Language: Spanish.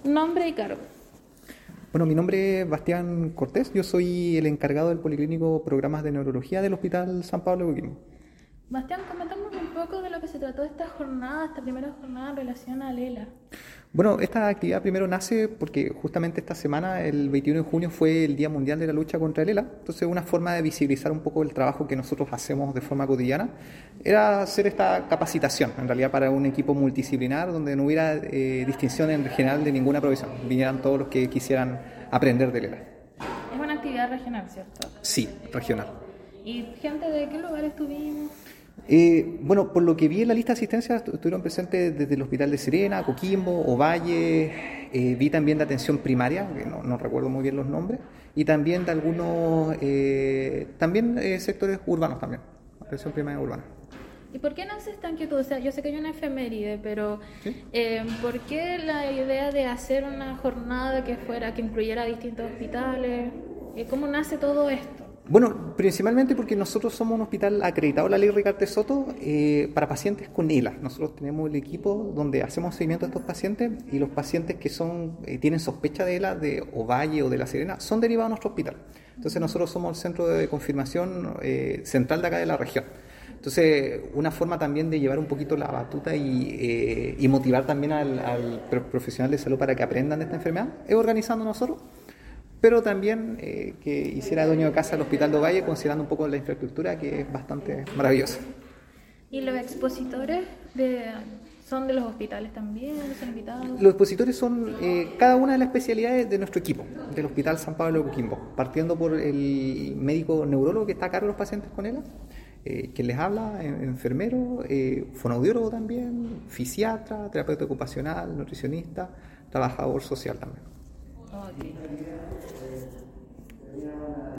Nombre y cargo. Bueno, mi nombre es Bastián Cortés, yo soy el encargado del Policlínico Programas de Neurología del Hospital San Pablo de Coquimbo. Bastián, coméntanos un poco de lo que se trató esta jornada, esta primera jornada en relación a Lela. Bueno, esta actividad primero nace porque justamente esta semana, el 21 de junio, fue el Día Mundial de la Lucha contra el ELA. Entonces, una forma de visibilizar un poco el trabajo que nosotros hacemos de forma cotidiana era hacer esta capacitación, en realidad para un equipo multidisciplinar donde no hubiera distinción en general de ninguna profesión. Vinieran todos los que quisieran aprender del ELA. Es una actividad regional, ¿cierto? Sí, regional. ¿Y gente de qué lugares tuvimos? Bueno, por lo que vi en la lista de asistencia, estuvieron presentes desde el Hospital de Serena, Coquimbo, Ovalle, vi también de atención primaria, que no recuerdo muy bien los nombres, y también de algunos, sectores urbanos también, atención primaria urbana. ¿Y por qué nace esta inquietud? O sea, yo sé que hay una efeméride, pero ¿Sí? ¿por qué la idea de hacer una jornada que incluyera distintos hospitales? ¿Cómo nace todo esto? Bueno, principalmente porque nosotros somos un hospital acreditado a la ley Ricarte Soto para pacientes con ELA. Nosotros tenemos el equipo donde hacemos seguimiento a estos pacientes y los pacientes que tienen sospecha de ELA, de Ovalle o de La Serena, son derivados a nuestro hospital. Entonces nosotros somos el centro de confirmación central de acá de la región. Entonces, una forma también de llevar un poquito la batuta y motivar también al profesional de salud para que aprendan de esta enfermedad es organizando nosotros, pero también que hiciera dueño de casa el Hospital de Ovalle, considerando un poco la infraestructura que es bastante maravillosa. ¿Y los expositores son de los hospitales también? ¿Son invitados? Los expositores son cada una de las especialidades de nuestro equipo, del Hospital San Pablo de Coquimbo, partiendo por el médico neurólogo que está a cargo de los pacientes con ELA, quien les habla, enfermero, fonoaudiólogo también, fisiatra, terapeuta ocupacional, nutricionista, trabajador social también. Okay.